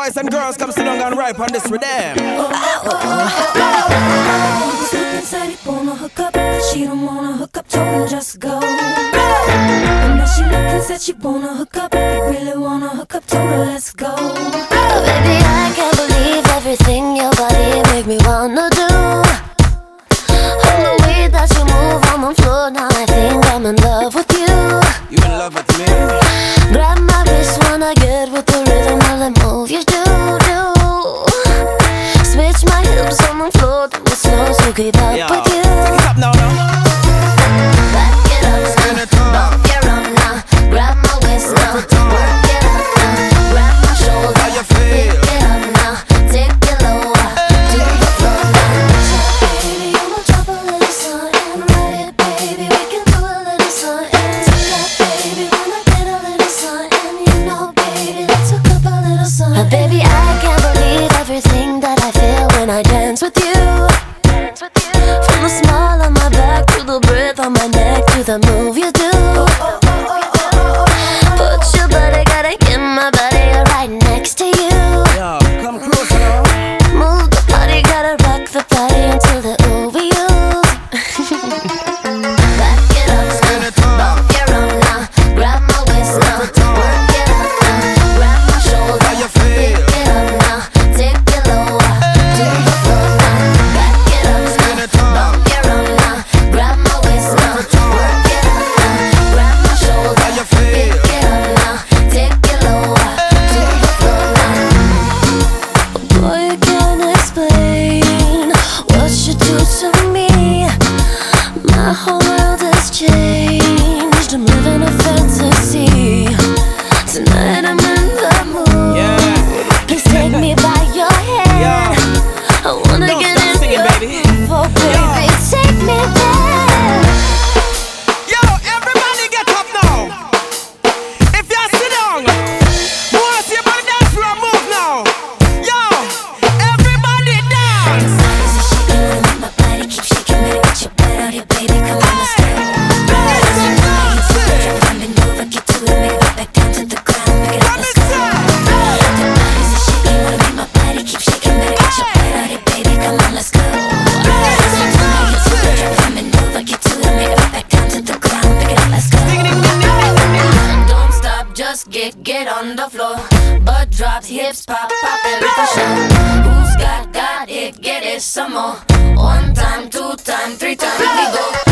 Boys and girls, come sit down and ripe on this with them. Looking said he wanna hook up, but she don't wanna hook up, told him just go. And now she looking said she wanna hook up, he really wanna hook up, told her let's go. Baby, I can't believe everything your body make me wanna do. And the way that you move on the floor, now I think I'm in love with you. You in love with me? Grab my wrist when I get with the rhythm of the move you do. Switch my hips on the floor, do it slow, so keep up with you. Take it up now, Back it up now, bump your rump now. Grab my waist now, work it up now. Grab my shoulder, how you feel? pick it up now. Take it lower, to the floor now. Baby, I'ma drop a little something, ride it, baby. We can do a little something. Take that, baby, when I get a little something. You know, baby, let's hook up a little something. Baby, I can't believe everything that I feel when I dance with you. From the smile on my back to the breath on my neck to the move you do. Put your body, gotta get my body right next to you. Yo, come closer now. Move the body, gotta rock the body until the ooh we use. Back it up now, bump your rump now. Grab my waist now, work it up now. Grab my shoulder, How you feel? pick it up now. Take it lower, to the floor now. Back it up now, bump your rump now. Grab my waist now, work it up now. Grab my shoulder, How you feel? pick it up now. Take it lower, to the floor now. Boy, you can't explain what you do to me. My whole world has changed. I'm living a fantasy. Tonight I'm in the mood. Yeah. Please take me by your hand. Yeah. I wanna Don't get stop in singing, your baby. groove, oh baby, take me there. Yo, everybody get up now. If you sit down, wanna see your body dance for a move now. Yo, everybody dance. My body keep shaking, better get your butt out here, baby. Come on, let's go. Bend over, get to it, make it back down to the ground, make it up, let's go. Your body's a shaking, wanna make my body keep shaking, better get your butt out here, baby. Come on, let's go. Bend over, get to it, make it back down to the ground, make it up, let's go. Don't stop, just get on the floor. Butt drops, hips pop, poppin' for sure. Who's got it, get it some more. One time, two time, three time, we go.